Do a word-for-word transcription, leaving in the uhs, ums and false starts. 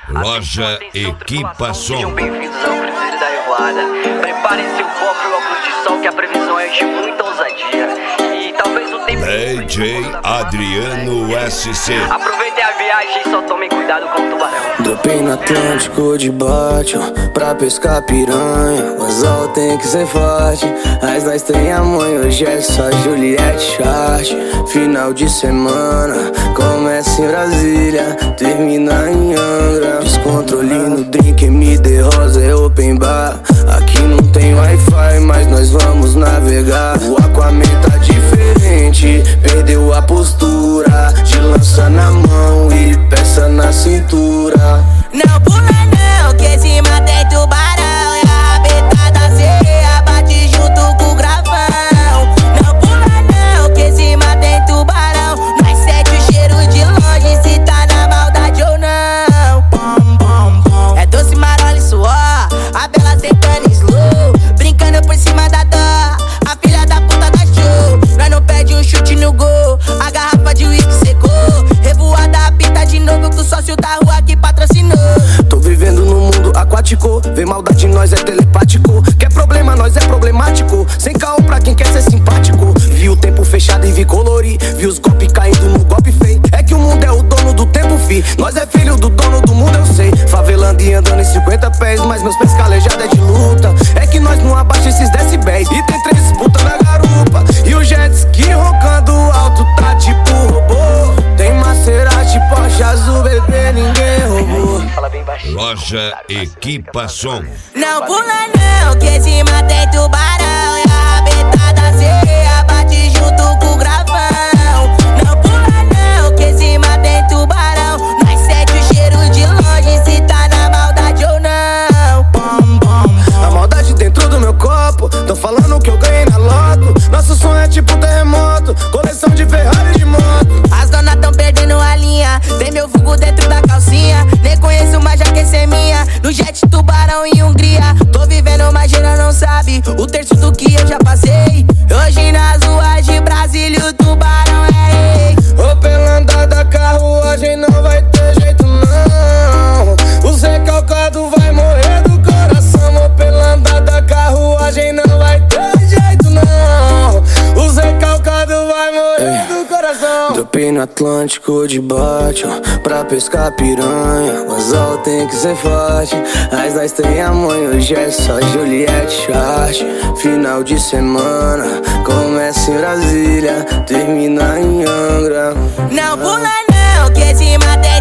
Loja Equipa Som. Sejam bem-vindos ao Cruzeiro da Revoada. Preparem seu copo e óculos de sol, que a previsão é de muita ousadia. E talvez o tempo... D J Adriano S C. Aproveitem a viagem e só tomem cuidado com o tubarão. Dopei no Atlântico de Bátio pra pescar piranha. O anzol tem que ser forte, mas nós tem a mãe. Hoje é só Juliette Chart. Final de semana, começa em Brasília, termina em Angra. Descontrole no drink, M D Rosa é open bar. Aqui não tem Wi-Fi, mas nós vamos navegar. O Aquaman tá diferente, perdeu a postura de lança na mão e peça na cintura. Não pula não, que esse mar tem tubarão. E a rabeta da sereia bate junto com o gravão. Não pula não, que esse mar tem tubarão. Nós sente o cheiro de longe, se tá na maldade ou não. Bom, bom, bom. É doce, marola e suor, a bela sentando em slow, brincando por cima da dó, a filha da puta da show. Nós não pede um chute no gol, a garrafa de uísque secou. Revoada apita de novo com o sócio da rua que patrocinou. Tô vivendo num mundo aquático, vem maldade nós é telepático. Quer problema nós é problemático, sem caô pra quem quer ser simpático. Vi o tempo fechado e vi colorir, vi os golpes caindo no golpe feio. É que o mundo é o dono do tempo, fi, nós é filho do dono do mundo, eu sei. Favelando e andando em cinquenta pés, mas meus pés calejados é de luta. É que nós não abaixa esses decibéis, e tem três disputas na garupa. E o jet ski roncando alto tá tipo robô. Tem Maserati, Porsche azul, bebê, ninguém roubou. Loja Equipa Som. Não pula não, que esse mar tem tubarão. E a rabeta da sereia bate junto com o gravão. Não pula não, que esse mar tem tubarão. Nós sente o cheiro de longe, se tá na maldade ou não. Bom, bom, A maldade dentro do meu copo, tão falando que eu ganhei na loto. Nosso sonho é tipo terremoto, coleção de Ferrari de moto. as donas tão perdendo a linha, tem meu vulgo dentro da calcinha. Nem conheço, mas já quer ser minha. No jet tubarão em Hungria, tô vivendo, mas geral não sabe o terço do que eu já passei. Hoje nas ruas de Brasília o tubarão é rei. Ô, pela andada, carruagem não vai ter jeito não. Os recalcados vai morrer do coração. Ô, pela andada, carruagem não vai ter jeito não. Os recalcados vai morrer do coração. Dopei no Atlântico de Bátio pra pescar piranha. O anzol tem que ser forte, mas nós tem a mãe. Hoje é só Juliette Chart. Final de semana, começa em Brasília, termina em Angra. Não pula não, que esse mar tem